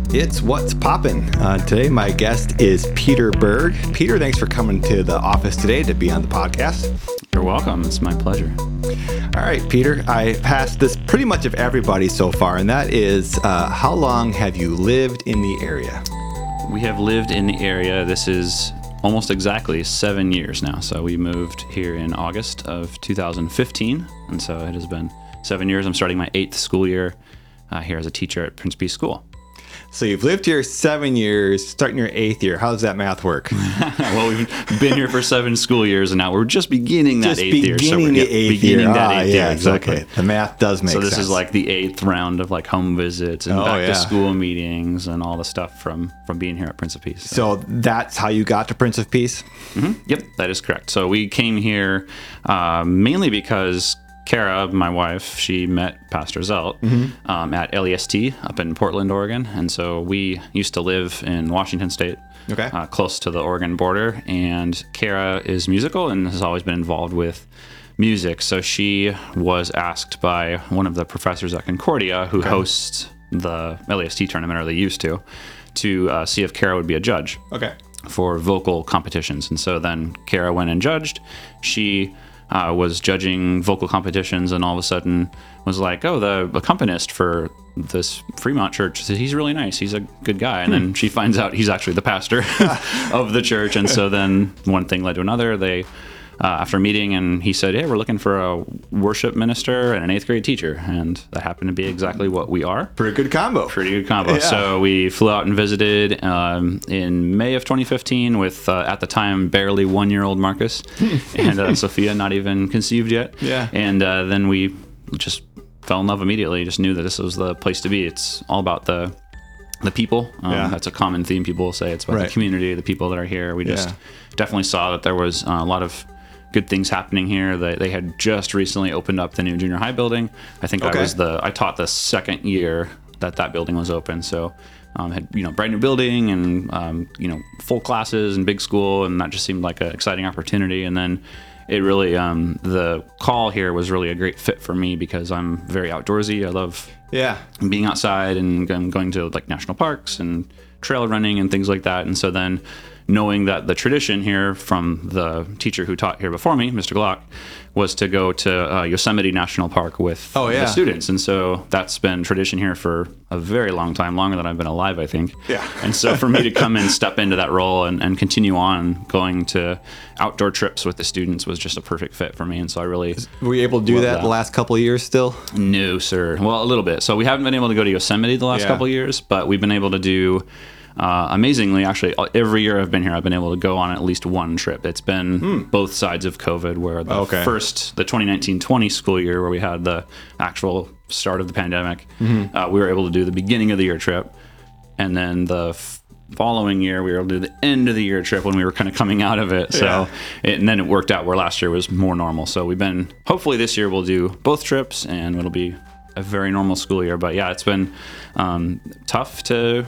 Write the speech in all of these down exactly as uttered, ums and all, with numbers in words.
It's What's Poppin'. Uh, today, my guest is Peter Berg. Peter, thanks for coming to the office today to be on the podcast. You're welcome. It's my pleasure. All right, Peter, I passed this pretty much of everybody so far, and that is, uh, how long have you lived in the area? We have lived in the area. This is almost exactly seven years now. So we moved here in August of two thousand fifteen, and so it has been seven years. I'm starting my eighth school year uh, here as a teacher at Prince P School. So you've lived here seven years, starting your eighth year. How does that math work? Well, we've been here for seven school years, and now we're just beginning that just eighth year. Beginning so the yeah, eighth beginning year. that ah, eighth yeah, year, exactly. Okay. The math does make sense. So this sense. is like the eighth round of like home visits and oh, back yeah. to school meetings and all the stuff from from being here at Prince of Peace. So, so that's how you got to Prince of Peace? Mm-hmm. Yep, that is correct. So we came here uh, mainly because Kara, my wife, she met Pastor Zelt mm-hmm. um, at L E S T up in Portland, Oregon. And so we used to live in Washington State, okay. uh, close to the Oregon border. And Kara is musical and has always been involved with music. So she was asked by one of the professors at Concordia, who okay. hosts the L E S T tournament, or they used to, to uh, see if Kara would be a judge okay. for vocal competitions. And so then Kara went and judged. She Uh, was judging vocal competitions, and all of a sudden was like, oh, the accompanist for this Fremont church, he's really nice, he's a good guy. And hmm. then she finds out he's actually the pastor of the church. And so then one thing led to another. They uh, after meeting, and he said, hey, we're looking for a worship minister and an eighth grade teacher. And that happened to be exactly what we are. Pretty good combo. Pretty good combo. Yeah. So we flew out and visited um, in May of twenty fifteen with, uh, at the time, barely one-year-old Marcus and uh, Sophia, not even conceived yet. Yeah. And uh, then we just fell in love immediately, just knew that this was the place to be. It's all about the the people. Um, yeah. That's a common theme people will say. It's about right. the community, the people that are here. We just yeah. definitely saw that there was uh, a lot of good things happening here. They, they had just recently opened up the new junior high building. I think okay. I was the I taught the second year that that building was open. So um, had you know brand new building and um, you know full classes and big school, and that just seemed like an exciting opportunity. And then it really um, the call here was really a great fit for me because I'm very outdoorsy. I love yeah being outside and going to like national parks and trail running and things like that. And so then knowing that the tradition here from the teacher who taught here before me, Mister Glock, was to go to uh, Yosemite National Park with oh, yeah. the students. And so that's been tradition here for a very long time, longer than I've been alive, I think. Yeah. And so for me to come and step into that role and, and continue on going to outdoor trips with the students was just a perfect fit for me. And so I really Were you able to do that, that the last couple of years still? No, sir. Well, a little bit. So we haven't been able to go to Yosemite the last yeah. couple of years, but we've been able to do Uh, amazingly, actually, every year I've been here, I've been able to go on at least one trip. It's been mm. both sides of COVID, where the okay. first, the twenty nineteen twenty school year, where we had the actual start of the pandemic, mm-hmm. uh, we were able to do the beginning of the year trip. And then the f- following year, we were able to do the end of the year trip when we were kind of coming out of it. So, yeah. it, and then it worked out where last year was more normal. So we've been, hopefully this year we'll do both trips and it'll be a very normal school year. But yeah, it's been um, tough to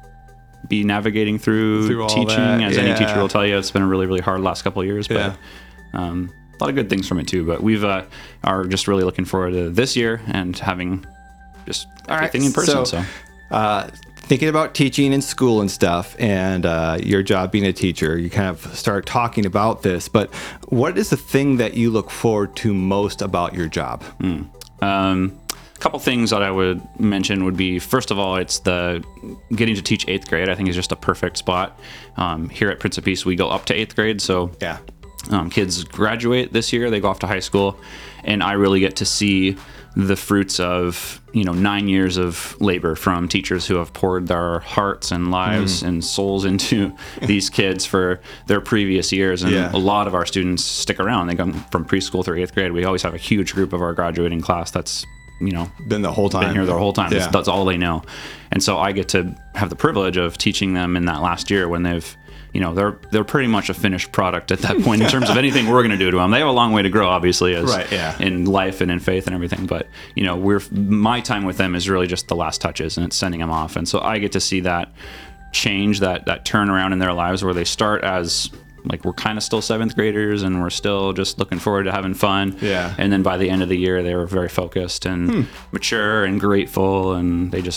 be navigating through, through teaching, as yeah. any teacher will tell you. It's been a really, really hard last couple of years, but yeah. um, a lot of good things from it too. But we've uh, are just really looking forward to this year and having just All everything right. in person. So, so. Uh, thinking about teaching in school and stuff, and uh, your job being a teacher, you kind of start talking about this. But what is the thing that you look forward to most about your job? Mm. Um, A couple things that I would mention would be, first of all, it's the getting to teach eighth grade. I think is just a perfect spot. Um, here at Prince of Peace, we go up to eighth grade. So yeah, um, kids graduate this year, they go off to high school, and I really get to see the fruits of, you know, nine years of labor from teachers who have poured their hearts and lives mm. and souls into these kids for their previous years. And yeah. a lot of our students stick around. They come from preschool through eighth grade. We always have a huge group of our graduating class that's, you know, been the whole time, been here the whole time. Yeah. That's, that's all they know. And so I get to have the privilege of teaching them in that last year when they've, you know, they're they're pretty much a finished product at that point in terms of anything we're going to do to them. They have a long way to grow, obviously, as right, yeah. in life and in faith and everything. But, you know, we're my time with them is really just the last touches, and it's sending them off. And so I get to see that change, that that turnaround in their lives where they start as, like, we're kind of still seventh graders and we're still just looking forward to having fun. Yeah. And then by the end of the year, they were very focused and hmm. mature and grateful, and they just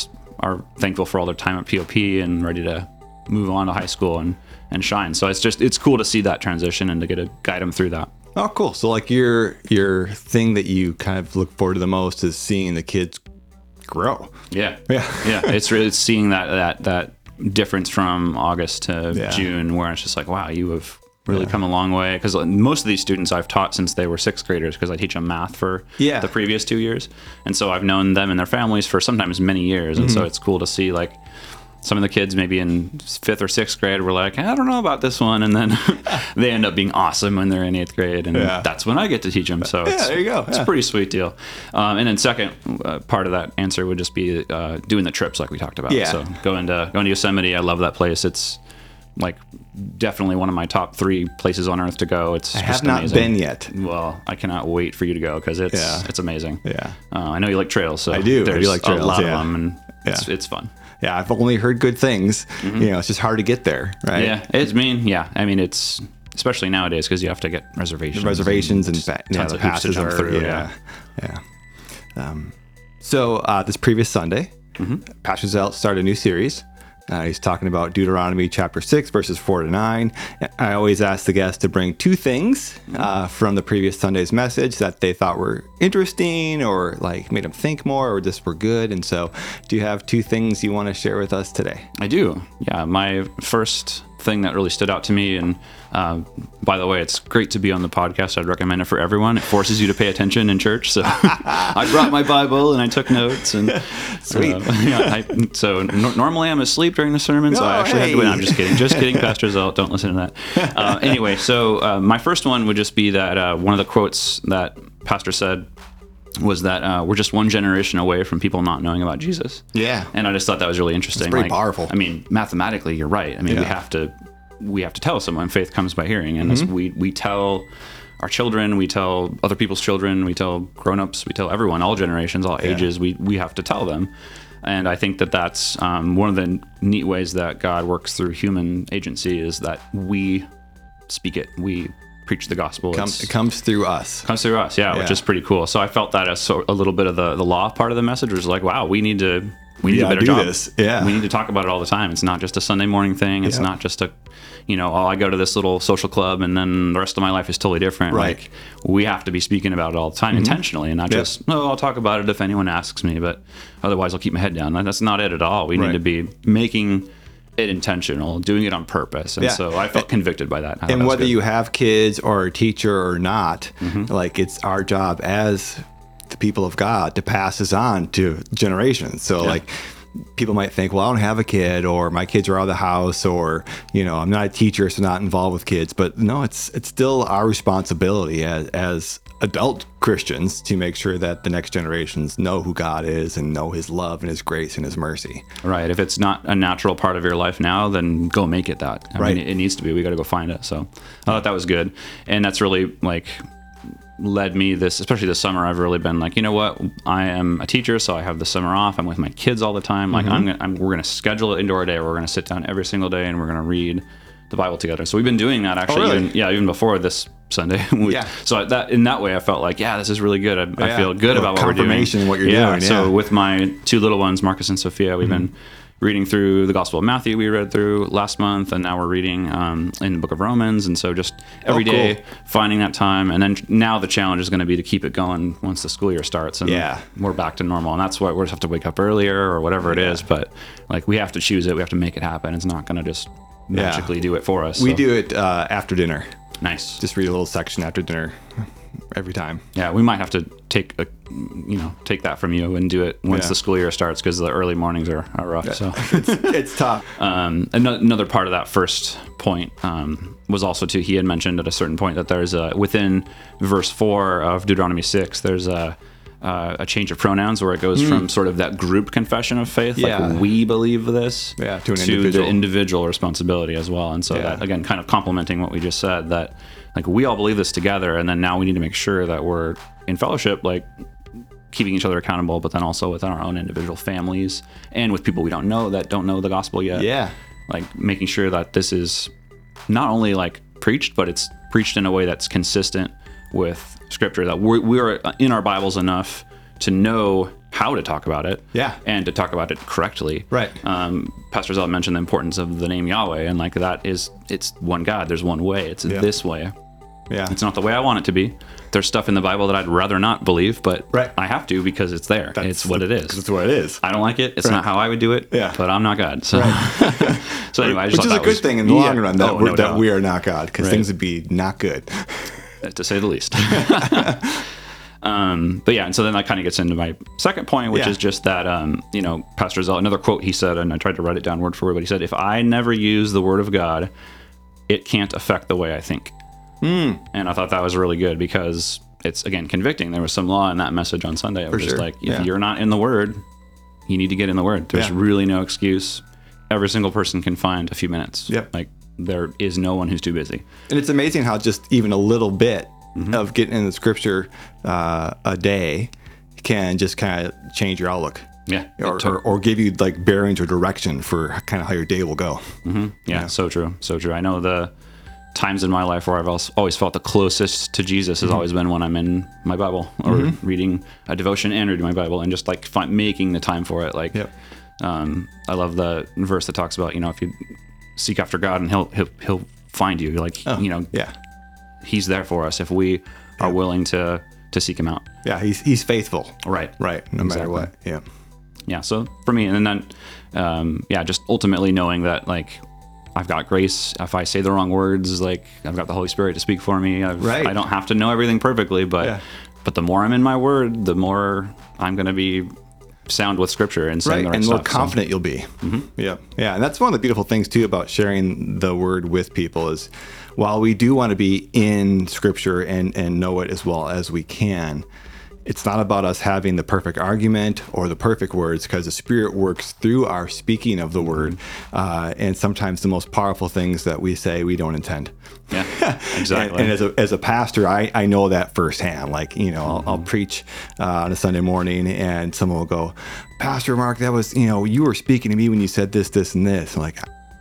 are thankful for all their time at P O P and ready to move on to high school and, and shine. So it's just, it's cool to see that transition and to get to guide them through that. Oh, cool. So like your, your thing that you kind of look forward to the most is seeing the kids grow. Yeah. Yeah. Yeah. It's really it's seeing that, that, that difference from August to Yeah. June, where it's just like, wow, you have really Yeah. come a long way. Because most of these students I've taught since they were sixth graders, because I teach them math for Yeah. the previous two years. And so I've known them and their families for sometimes many years. And Mm-hmm. so it's cool to see like some of the kids maybe in fifth or sixth grade were like, I don't know about this one. And then they end up being awesome when they're in eighth grade. And Yeah. that's when I get to teach them. So Yeah, it's, there you go. it's Yeah. a pretty sweet deal. Um, and then second uh, part of that answer would just be uh, doing the trips like we talked about. Yeah. So going to, going to Yosemite, I love that place. It's like definitely one of my top three places on earth to go. It's I just have not amazing. been yet. Well, I cannot wait for you to go because it's Yeah. it's amazing. Yeah. Uh, I know you like trails, so I do. I do There's like trails, a lot yeah. of them, and it's Yeah. it's fun. Yeah. I've only heard good things. You know, it's just hard to get there. Right. Yeah, it's mean. Yeah, I mean it's especially nowadays because you have to get reservations. Reservations and, ba- yeah, tons the of hoops to passes jump are, through. yeah. Yeah. Um, so uh, this previous Sunday, Mm-hmm. Pastor Zelt started a new series. Uh, he's talking about Deuteronomy chapter six, verses four to nine. I always ask the guests to bring two things uh, from the previous Sunday's message that they thought were interesting or like made them think more or just were good. And so, do you have two things you want to share with us today? I do. Yeah, my first thing that really stood out to me, and uh, by the way, it's great to be on the podcast. I'd recommend it for everyone. It forces you to pay attention in church. So I brought my Bible and I took notes. And Sweet. Uh, yeah, I, so no, normally I'm asleep during the sermon, so No, I actually had to. hey. I'm just kidding. Just kidding, Pastor Zelt. Don't listen to that. Uh, anyway, so uh, my first one would just be that uh, one of the quotes that Pastor said was that uh, we're just one generation away from people not knowing about Jesus. Yeah. And I just thought that was really interesting. pretty powerful. I mean, mathematically, you're right. I mean, we Yeah. have to we have to tell someone faith comes by hearing, and as we we tell our children, we tell other people's children, we tell grown-ups, we tell everyone, all generations, all ages. We we have to tell them. And I think that that's um, one of the neat ways that God works through human agency is that we speak it. We preach the gospel. Come, It's- it comes through us. comes through us, yeah, which Yeah. is pretty cool. So I felt that as so, a little bit of the, the law part of the message was like, wow, we need to we need Yeah, a better do job. this. Yeah. We need to talk about it all the time. It's not just a Sunday morning thing. It's Yeah. not just a, you know, oh, I go to this little social club and then the rest of my life is totally different. Right. Like we have to be speaking about it all the time intentionally and not Yep. just, oh, I'll talk about it if anyone asks me, but otherwise I'll keep my head down. That's not it at all. We Right. need to be making it intentional, doing it on purpose. And Yeah. so I felt convicted by that. I thought that And was whether good. you have kids or a teacher or not, Mm-hmm. like it's our job as the people of God to pass this on to generations. So like people might think, well, I don't have a kid, or my kids are out of the house, or, you know, I'm not a teacher, so not involved with kids. But no, it's it's still our responsibility as, as adult Christians to make sure that the next generations know who God is and know his love and his grace and his mercy. Right. If it's not a natural part of your life now, then go make it that. I Right. mean, it needs to be. We got to go find it. So I thought that was good. And that's really like led me this, especially this summer, I've really been like, you know what? I am a teacher, so I have the summer off. I'm with my kids all the time. Like I'm, gonna, I'm, we're going to schedule it into our day. We're going to sit down every single day and we're going to read the Bible together. So we've been doing that actually. really? even, yeah. Even before this Sunday. We- Yeah. So that in that way, I felt like, yeah, this is really good. I, I Yeah. feel good A little about what we're doing. confirmation what you're yeah. doing, So yeah. with my two little ones, Marcus and Sophia, we've been reading through the Gospel of Matthew we read through last month, and now we're reading um, in the book of Romans. And so just every Oh, cool. day finding that time. And then now the challenge is going to be to keep it going once the school year starts and Yeah. we're back to normal. And that's why we just have to wake up earlier or whatever it Yeah. is. But like we have to choose it. We have to make it happen. It's not going to just magically do it for us. We So, do it uh, after dinner. nice. Just read a little section after dinner every time. Yeah, we might have to take a, you know, take that from you and do it once Yeah. the school year starts because the early mornings are, are rough. So. It's, it's tough. Um, ano- another part of that first point um, was also too. He had mentioned at a certain point that there's a within verse four of Deuteronomy six. There's a uh, a change of pronouns where it goes from sort of that group confession of faith, Yeah. like we believe this, Yeah, to an to individual. the individual responsibility as well. And so Yeah. that again, kind of complementing what we just said, that like we all believe this together, and then now we need to make sure that we're in fellowship, like keeping each other accountable, but then also within our own individual families and with people we don't know that don't know the gospel yet. Yeah. Like making sure that this is not only like preached, but it's preached in a way that's consistent with scripture, that we're, we're in our Bibles enough to know how how to talk about it. Yeah. And to talk about it correctly. Right. Um, Pastor Zelt mentioned the importance of the name Yahweh, and like that is, it's one God. There's one way. It's Yeah. this way. Yeah. It's not the way I want it to be. There's stuff in the Bible that I'd rather not believe, but Right. I have to because it's there. That's it's what the- it is. That's what it is. I don't like it. It's not how I would do it. Yeah. But I'm not God. So, so anyway, I just Which thought is a that good was- thing in the Yeah. long run that, Oh, we're, no that doubt. we are not God, because Right. things would be not good. To say the least. um, but yeah, and so then that kind of gets into my second point, which Yeah. is just that, um, you know, Pastor Zelt, another quote he said, and I tried to write it down word for word, but he said, if I never use the word of God, it can't affect the way I think. Mm. And I thought that was really good because it's, again, convicting. There was some law in that message on Sunday. I was For just sure. like, if Yeah. you're not in the word, you need to get in the word. There's Yeah. really no excuse. Every single person can find a few minutes. Yep. Like, there is no one who's too busy. And it's amazing how just even a little bit Mm-hmm. of getting in the scripture uh, a day can just kind of change your outlook. Yeah. Or, It to- or, or give you like bearings or direction for kind of how your day will go. Yeah, Yeah. so true, so true. I know the times in my life where I've als- always felt the closest to Jesus has always been when I'm in my Bible or reading a devotion and reading my Bible and just like fi- making the time for it. Like, Yep. um, I love the verse that talks about, you know, if you seek after God and he'll, he'll, he'll find you. Like, you know, Yeah. he's there for us if we are willing to, to seek him out. Yeah. He's, he's faithful. Right. Right. No matter Exactly. what. Yeah. Yeah. So for me, and then, um, yeah, just ultimately knowing that like I've got grace. If I say the wrong words, like I've got the Holy Spirit to speak for me. I've, Right. I don't have to know everything perfectly, but, Yeah. but the more I'm in my word, the more I'm going to be sound with scripture and saying Right. the right And the more stuff. So- confident you'll be. Yeah. Yeah. And that's one of the beautiful things too about sharing the word with people is while we do want to be in scripture and, and know it as well as we can, it's not about us having the perfect argument or the perfect words, because the Spirit works through our speaking of the word. Uh, and sometimes the most powerful things that we say, we don't intend. Yeah, exactly. And, and as a as a pastor, I, I know that firsthand. Like, you know, I'll, I'll preach uh, on a Sunday morning, and someone will go, "Pastor Mark, that was, you know, you were speaking to me when you said this, this, and this." I'm like,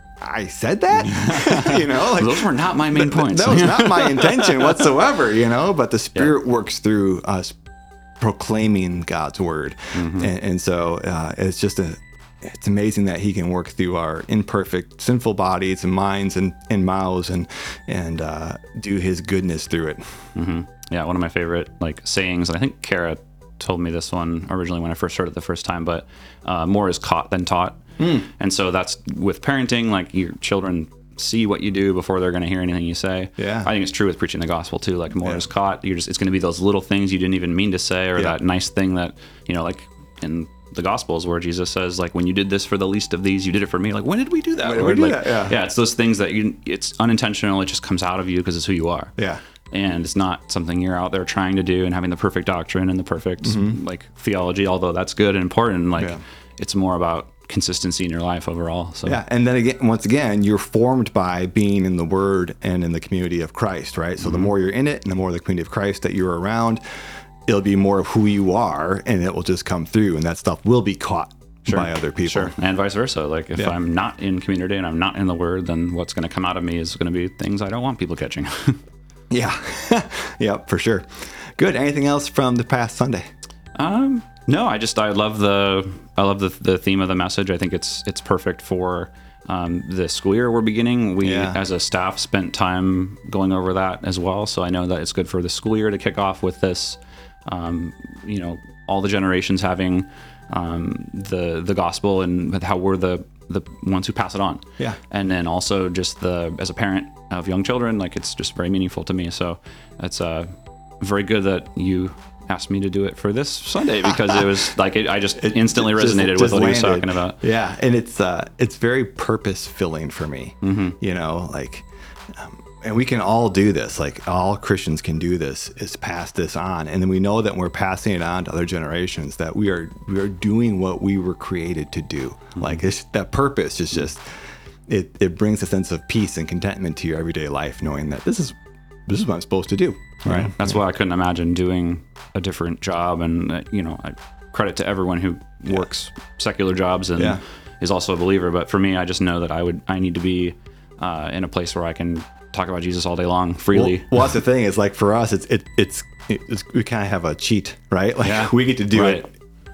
I said that? You know, like Those were not my main th- th- points. That was not my intention whatsoever. You know, but the Spirit works through us proclaiming God's word, and, and so uh, it's just a. It's amazing that he can work through our imperfect, sinful bodies and minds and, and mouths and and uh, do his goodness through it. Mm-hmm. Yeah, one of my favorite like sayings. I think Kara told me this one originally when I first heard it the first time, but uh, more is caught than taught. Mm. And so that's with parenting. Like your children see what you do before they're going to hear anything you say. Yeah. I think it's true with preaching the gospel too. Like more Yeah. is caught. You're just it's going to be those little things you didn't even mean to say, or Yeah. that nice thing that you know, like in the Gospels where Jesus says, like, when you did this for the least of these, you did it for me. Like, when did we do that? When did Lord? we do Like, that? Yeah. it's those things that you, it's unintentional. It just comes out of you because it's who you are. Yeah. And it's not something you're out there trying to do and having the perfect doctrine and the perfect like theology, although that's good and important. Like, Yeah. it's more about consistency in your life overall. So Yeah, and then again, once again, you're formed by being in the Word and in the community of Christ, right? So the more you're in it, and the more the community of Christ that you're around, it'll be more of who you are, and it will just come through, and that stuff will be caught by other people. Sure. And vice versa. Like if Yeah. I'm not in community and I'm not in the word, then what's going to come out of me is going to be things I don't want people catching. Yeah, yeah, for sure. Good. Anything else from the past Sunday? Um, no, I just I love the I love the the theme of the message. I think it's it's perfect for um, the school year we're beginning. We Yeah. as a staff spent time going over that as well. So I know that it's good for the school year to kick off with this. Um, you know, all the generations having um, the the gospel and with how we're the the ones who pass it on. Yeah. And then also just the as a parent of young children, like it's just very meaningful to me. So it's uh very good that you asked me to do it for this Sunday because it was like it, I just instantly Just- resonated just with what he was landed. talking about. Yeah, and it's uh, it's very purpose filling for me. Mm-hmm. You know, like, um, and we can all do this. Like all Christians can do this. Is pass this on, and then we know that when we're passing it on to other generations, that we are we are doing what we were created to do. Mm-hmm. Like it's, that purpose is just it. It brings a sense of peace and contentment to your everyday life, knowing that this is this is what I'm supposed to do. Right. That's why I couldn't imagine doing a different job. And, uh, you know, I credit to everyone who works secular jobs and Yeah. is also a believer. But for me, I just know that I would, I need to be uh, in a place where I can talk about Jesus all day long freely. Well, well, that's the thing. Is like for us, it's it, it's it's we kind of have a cheat, right? Like Yeah. we get to do Right. it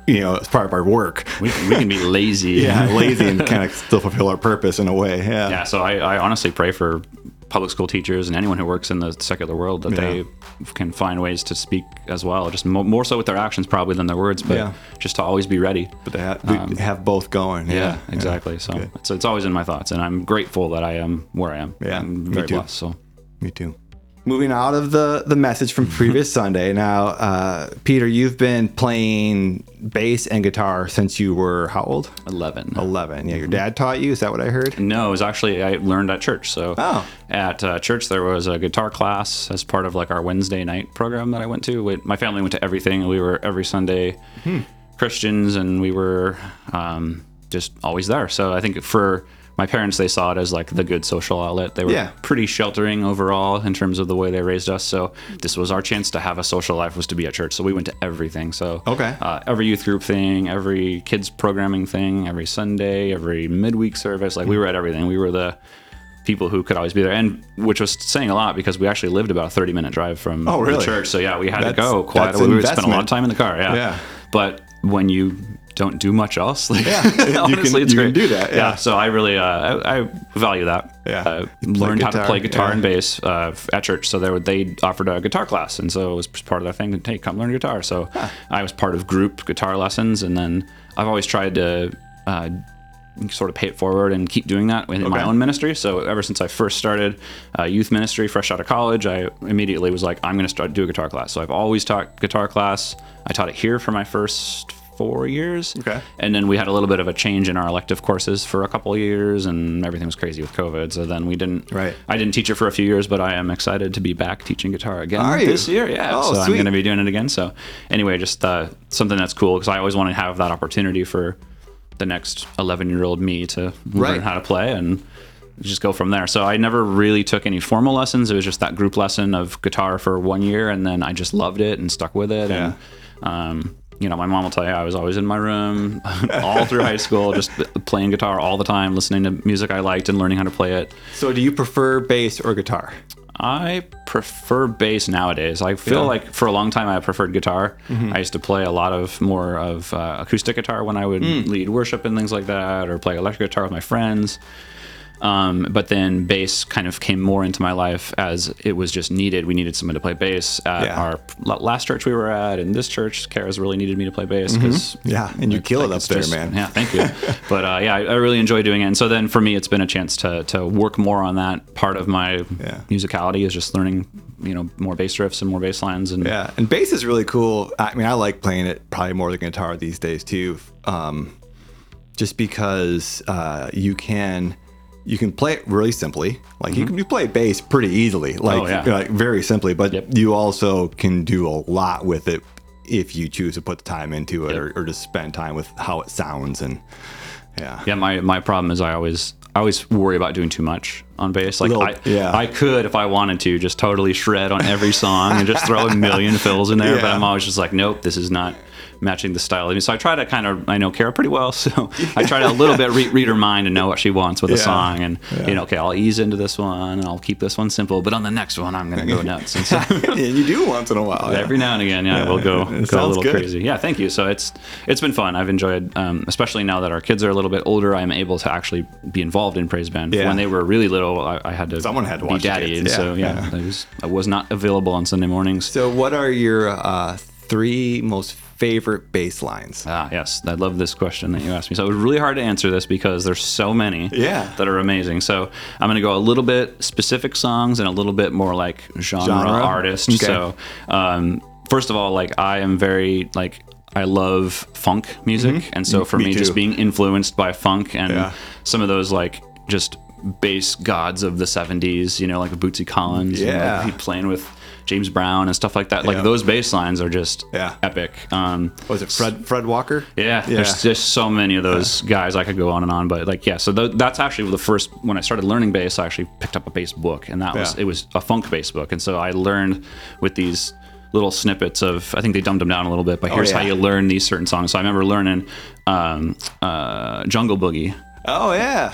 you know, it's part of our work. We, we can be lazy. Yeah, lazy and kind of still fulfill our purpose in a way. Yeah. Yeah. So I, I honestly pray for public school teachers and anyone who works in the secular world that Yeah. they can find ways to speak as well, just mo- more so with their actions probably than their words, but Yeah. just to always be ready. But to have, we have both going. Yeah, Yeah, exactly. So Good. it's, it's always in my thoughts, and I'm grateful that I am where I am. Yeah, I'm me very too. blessed. So Me too. Moving out of the, the message from previous Sunday. Now, uh, Peter, you've been playing bass and guitar since you were how old? eleven. eleven. Yeah, your dad taught you? Is that what I heard? No, it was actually, I learned at church. So Oh. at uh, church, there was a guitar class as part of like our Wednesday night program that I went to. We, my family went to everything. We were every Sunday Hmm. Christians, and we were um, just always there. So I think for my parents, they saw it as like the good social outlet. They were Yeah. pretty sheltering overall in terms of the way they raised us. So this was our chance to have a social life, was to be at church. So we went to everything. So Okay. uh, every youth group thing, every kids programming thing, every Sunday, every midweek service. Like we were at everything. We were the people who could always be there, and which was saying a lot because we actually lived about a thirty minute drive from Oh, really? the church. So yeah, we had That's- to go quite that's a We would spend a lot investment. of time in the car. Yeah. Yeah. But when you don't do much else, like, Yeah. You honestly, can- it's you great. can do that, yeah. So I really, uh, I, I value that. Yeah. Uh, You play learned how to guitar, play guitar yeah. and bass uh, at church. So they would, they offered a guitar class, and so it was part of their thing. Hey, come learn guitar. So I was part of group guitar lessons, and then I've always tried to uh, sort of pay it forward and keep doing that within my Okay. own ministry. So ever since I first started uh, youth ministry, fresh out of college, I immediately was like, I'm going to start do a guitar class. So I've always taught guitar class. I taught it here for my first four years. Okay. And then we had a little bit of a change in our elective courses for a couple of years, and everything was crazy with COVID. So then we didn't. Right. I didn't teach it for a few years, but I am excited to be back teaching guitar again Are you? this year. Yeah. Oh, so I'm sweet. going to be doing it again. So anyway, just uh, something that's cool because I always want to have that opportunity for the next eleven year old me to Right. learn how to play and just go from there. So I never really took any formal lessons. It was just that group lesson of guitar for one year, and then I just loved it and stuck with it. Yeah. And um, you know, my mom will tell you I was always in my room all through high school, just playing guitar all the time, listening to music I liked and learning how to play it. So do you prefer bass or guitar? I prefer bass nowadays. I feel Yeah. like for a long time I preferred guitar. I used to play a lot of more of uh, acoustic guitar when I would lead worship and things like that, or play electric guitar with my friends. Um, but then bass kind of came more into my life as it was just needed. We needed someone to play bass at Yeah. our l- last church we were at, and this church, Kara's really needed me to play bass because Yeah, and you kill it up it's there, just- man. Yeah, thank you. But uh, yeah, I, I really enjoy doing it. And so then for me, it's been a chance to to work more on that part of my Yeah. musicality is just learning, you know, more bass riffs and more bass lines. And Yeah, and bass is really cool. I mean, I like playing it probably more than guitar these days too, um, just because uh, you can you can play it really simply. Like you can you play bass pretty easily, like, Oh, yeah. like very simply. But Yep. you also can do a lot with it if you choose to put the time into it, Yep. or, or just spend time with how it sounds. And yeah, Yeah, my, my problem is I always I always worry about doing too much on bass. Like Little- I, yeah. I could if I wanted to just totally shred on every song and just throw a million fills in there, but Yeah. I'm always just like, nope, this is not matching the style. I mean, so I try to kind of I know Kara pretty well, so I try to a little bit re- read her mind and know what she wants with a Yeah. song, and Yeah. you know, okay, I'll ease into this one and I'll keep this one simple, but on the next one I'm gonna go nuts. And so and you do once in a while. yeah. every now and again, yeah, Yeah, we'll go it go a sounds little good. crazy. Yeah, thank you. So it's it's been fun. I've enjoyed, um, especially now that our kids are a little bit older. I'm able to actually be involved in praise band. Yeah. When they were really little, I, I had to Someone had to be watch the daddy, kids. and Yeah, so yeah, yeah. I was I was not available on Sunday mornings. So, what are your uh, three most favorite bass lines? Ah, yes, I love this question that you asked me. So it was really hard to answer this because there's so many Yeah. that are amazing. So I'm going to go a little bit specific songs and a little bit more like genre, Genre? artist. Okay. So um, first of all, like I am very like I love funk music, and so for Me me, too. just being influenced by funk and Yeah. some of those like just bass gods of the seventies, you know, like Bootsy Collins, and, Yeah. like, he playing with James Brown and stuff like that. Like Yeah. those bass lines are just Yeah. epic. Um, Was it Fred Fred Walker? yeah, there's just so many of those guys. I could go on and on, but like, yeah. So th- that's actually the first when I started learning bass. I actually picked up a bass book, and that was Yeah. it was a funk bass book, and so I learned with these little snippets of. I think they dumbed them down a little bit, but here's yeah. how you learn these certain songs. So I remember learning um, uh, Jungle Boogie. Oh yeah.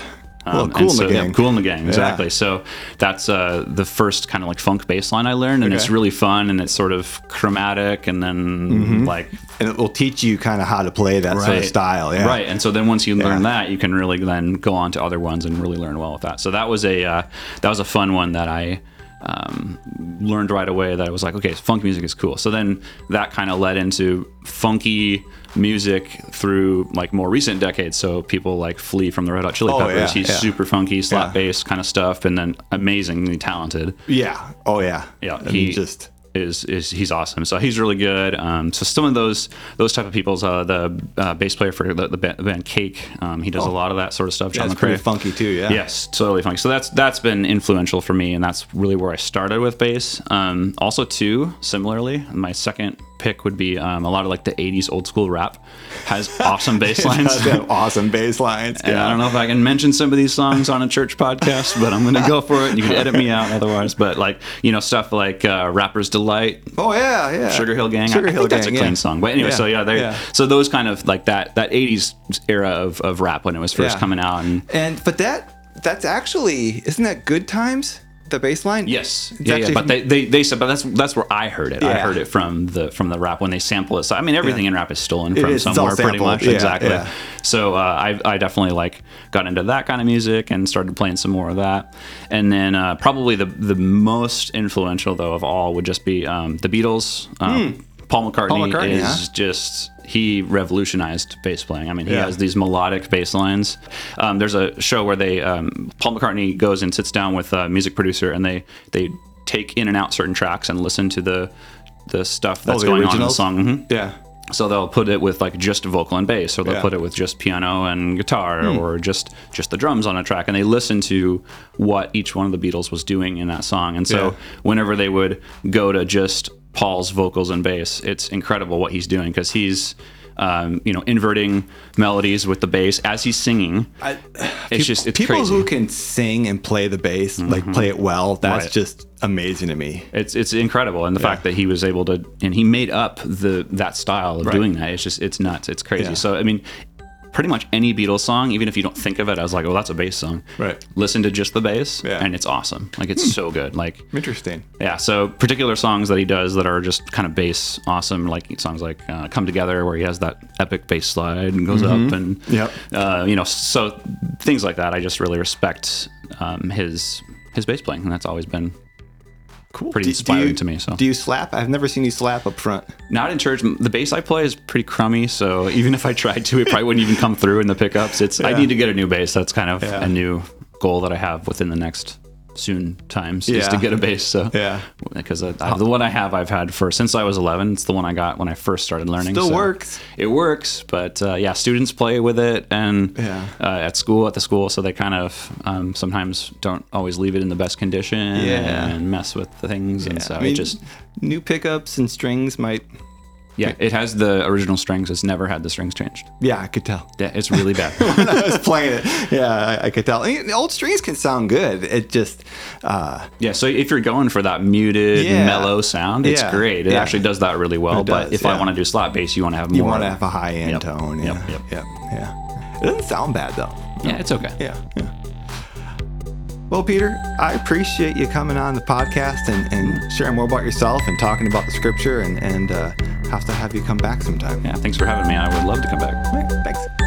Well, Um, Cool and in the so, yeah, Gang. Cool in the Gang, exactly. Yeah. So that's uh, the first kind of like funk bass line I learned, and Okay. it's really fun, and it's sort of chromatic, and then Mm-hmm. like And it will teach you kind of how to play that sort of style. Yeah. Right. And so then once you learn Yeah. that, you can really then go on to other ones and really learn well with that. So that was a uh, that was a fun one that I um, learned right away. That I was like, okay, funk music is cool. So then that kind of led into funky music through like more recent decades. So people like Flea from the Red Hot Chili Oh, Peppers. yeah, He's yeah. super funky, slap Yeah. bass kind of stuff, and then amazingly talented. Yeah. Oh, yeah. Yeah, I he mean, just is is he's awesome. So he's really good. Um, so some of those those type of people's uh, the uh, bass player for the, the band, the band Cake. Um, he does a lot of that sort of stuff. John that's McCrae. pretty funky too. Yeah. Yes, totally funky. So that's that's been influential for me, and that's really where I started with bass. Um, also, too, similarly, my second pick would be um, a lot of like the eighties old school rap has awesome bass It lines. does have awesome bass lines. And Yeah. I don't know if I can mention some of these songs on a church podcast, but I'm going to go for it. You can edit me out otherwise. But like, you know, stuff like uh, Rapper's Delight, Oh yeah, yeah. Sugar Hill Gang. Sugar I, I Hill think that's a Gang, clean yeah. song. But anyway, Yeah, so yeah, they yeah. so those kind of like that that eighties era of, of rap when it was first Yeah. coming out. And And but that that's actually isn't that Good Times? The bass line? yes, It's yeah, yeah. actually But from- they, they they said, but that's that's where I heard it. I Yeah. heard it from the from the rap when they sample it. So I mean, everything Yeah. in rap is stolen It from is. It's all somewhere, pretty sampled. much. Yeah, exactly. yeah. So uh, I I definitely like got into that kind of music and started playing some more of that. And then uh, probably the the most influential though of all would just be um, the Beatles. Um, Paul McCartney, Paul McCartney, is huh? just he revolutionized bass playing. I mean, he Yeah. has these melodic bass lines. Um, there's a show where they um, Paul McCartney goes and sits down with a music producer, and they they take in and out certain tracks and listen to the the stuff that's the going originals? on in the song. Mhm. Yeah. So they'll put it with like just vocal and bass, or they'll Yeah. put it with just piano and guitar, Hmm. or just just the drums on a track, and they listen to what each one of the Beatles was doing in that song. And so Yeah. whenever they would go to just Paul's vocals and bass, it's incredible what he's doing, because he's um, you know inverting melodies with the bass as he's singing. I, It's just it's people crazy. who can sing and play the bass, like play it well. That's Right. just amazing to me. It's it's incredible, and the fact that he was able to, and he made up the that style of Right. doing that. It's just it's nuts. It's crazy. Yeah. So I mean, pretty much any Beatles song, even if you don't think of it as like, oh, that's a bass song, Right. listen to just the bass, Yeah. and it's awesome. Like it's so good. Like Interesting. yeah. So particular songs that he does that are just kind of bass awesome, like songs like uh, "Come Together," where he has that epic bass slide and goes up, and Yep. uh, you know, so things like that. I just really respect um, his his bass playing, and that's always been Cool. pretty Do- do inspiring you- to me. So Do you slap? I've never seen you slap up front. not in church. The bass I play is pretty crummy, so even if I tried to, it probably wouldn't even come through in the pickups. It's I Yeah. need to get a new bass. That's kind of Yeah. a new goal that I have within the next soon times is Yeah. to get a bass. So Yeah. because I, I, the one I have I've had for since I was eleven. It's the one I got when I first started learning. Still so works. It works, but uh, yeah, students play with it and Yeah. uh, at school at the school, so they kind of um, sometimes don't always leave it in the best condition Yeah. and mess with the things, and so I mean, it just. new pickups and strings might. Yeah, it has the original strings. It's never had the strings changed. Yeah, I could tell. Yeah, it's really bad. When I was playing it, yeah, I, I could tell. I mean, the old strings can sound good. It just, uh, Yeah, so if you're going for that muted, Yeah. mellow sound, it's Yeah. great. It Yeah. actually does that really well. It but does, if I yeah. want to do slap bass, you want to have more. you want to have a high end Yep. tone. Yeah, Yep, yep. yep, yeah. It doesn't sound bad though. Yeah, it's okay. Yeah, yeah. Well, Peter, I appreciate you coming on the podcast and, and sharing more about yourself and talking about the scripture, and, and uh, have to have you come back sometime. Yeah, thanks for having me. I would love to come back. All right, thanks.